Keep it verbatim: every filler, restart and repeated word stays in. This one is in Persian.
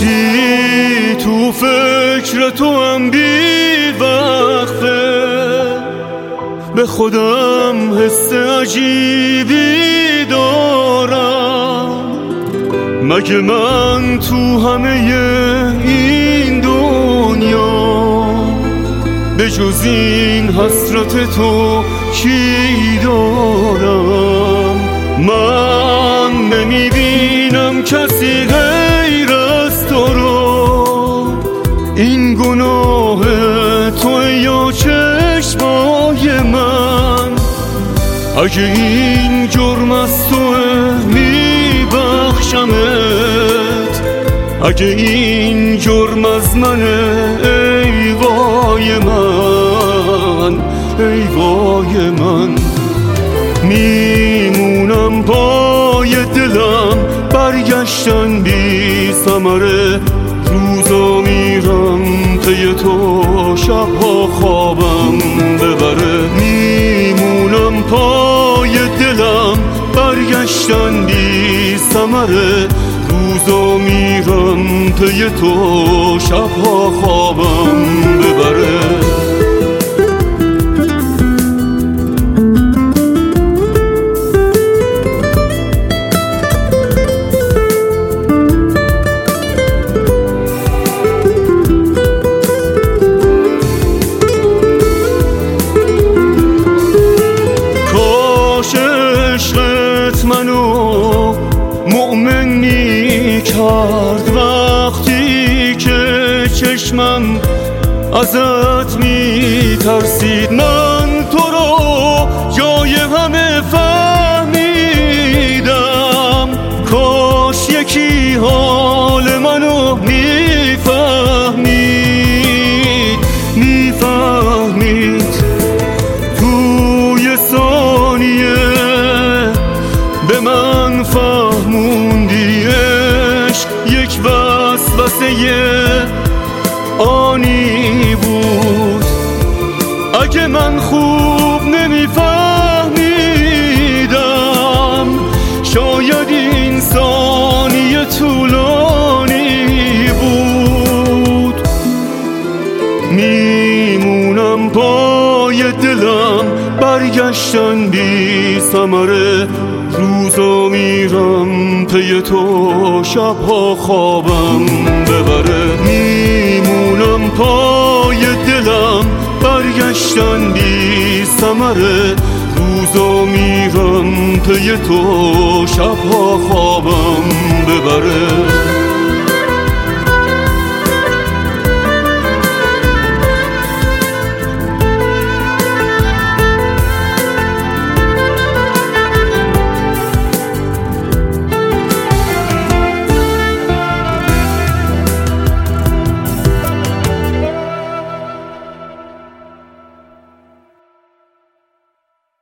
وقتی تو فکر تو هم بی وقفه به خودم حس عجیبی دارم. مگه من تو همه این دنیا به جز این حسرت تو کی دارم؟ من نمیبینم کسی غیر از تو رو، این گناه تو یا چشمای من. اگه این جرم از توه میبخشمت، اگه این جرم از منه ای وای من، ای وای من. میمونم پای دلم برگشتن بی ثمره، روزا میرم پی تو شبها خوابم ببره. میمونم پای دلم برگشتن بی ثمره، روزا میرم پی تو شبها خوابم ببره. عشقت منو مؤمن می کرد وقتی که چشمم ازت می ترسید. من تو رو جای همه فهمیدم، کاش یکی حال منو می فهمید، می فهمید. توی ثانیه به من فهموندی عشق یک وسوسه آنی بود. اگه من خوب نمیفهمیدم، شاید این ثانیه طولانی بود. میمونم پای دلم برگشتن بی ثمره، روزا میرم پی تو شبها خوابم ببره. میمونم پای دلم برگشتن بی ثمره، روزا میرم پی تو شبها خوابم ببره.